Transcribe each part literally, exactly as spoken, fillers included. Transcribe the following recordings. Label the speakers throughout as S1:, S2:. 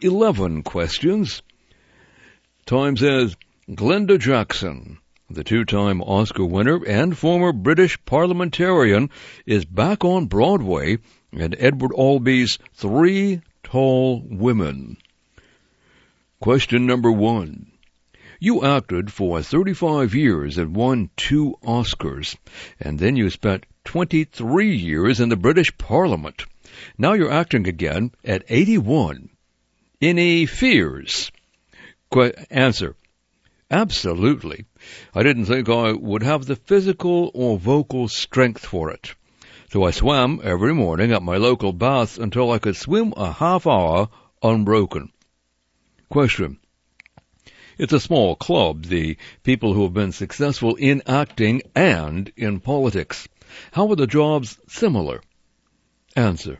S1: eleven questions. Time says Glenda Jackson, the two-time Oscar winner and former British parliamentarian, is back on Broadway in Edward Albee's Three Tall Women. Question number one. You acted for thirty-five years and won two Oscars, and then you spent twenty-three years in the British Parliament. Now you're acting again at eighty-one. Any fears? Qu- answer. Absolutely. I didn't think I would have the physical or vocal strength for it. So I swam every morning at my local bath until I could swim a half hour unbroken. Question. It's a small club, the people who have been successful in acting and in politics. How are the jobs similar? Answer.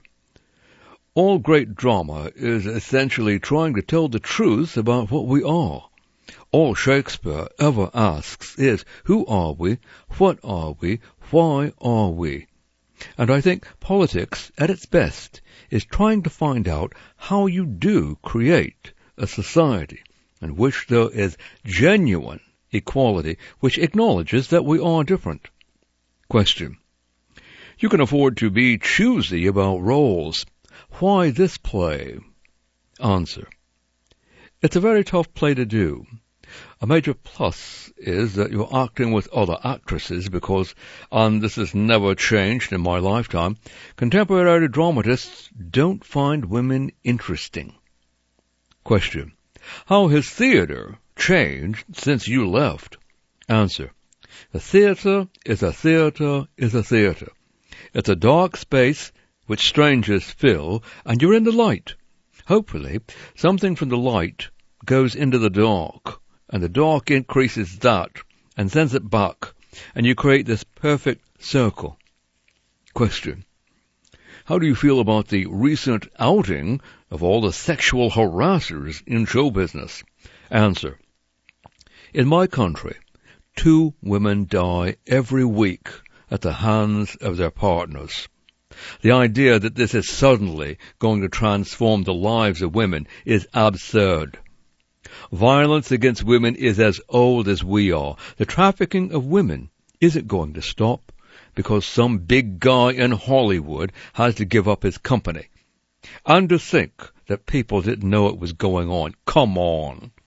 S1: All great drama is essentially trying to tell the truth about what we are. All Shakespeare ever asks is, who are we, what are we, why are we? And I think politics, at its best, is trying to find out how you do create a society in which there is genuine equality, which acknowledges that we are different. Question. You can afford to be choosy about roles. Why this play? Answer. It's a very tough play to do. A major plus is that you're acting with other actresses because, and this has never changed in my lifetime, contemporary dramatists don't find women interesting. Question. How has theater changed since you left? Answer. The theater is a theater is a theater. It's a dark space which strangers fill, and you're in the light. Hopefully, something from the light goes into the dark, and the dark increases that and sends it back, and you create this perfect circle. Question. How do you feel about the recent outing of all the sexual harassers in show business? Answer. In my country, two women die every week at the hands of their partners. The idea that this is suddenly going to transform the lives of women is absurd. Violence against women is as old as we are. The trafficking of women isn't going to stop because some big guy in Hollywood has to give up his company. And to think that people didn't know it was going on. Come on.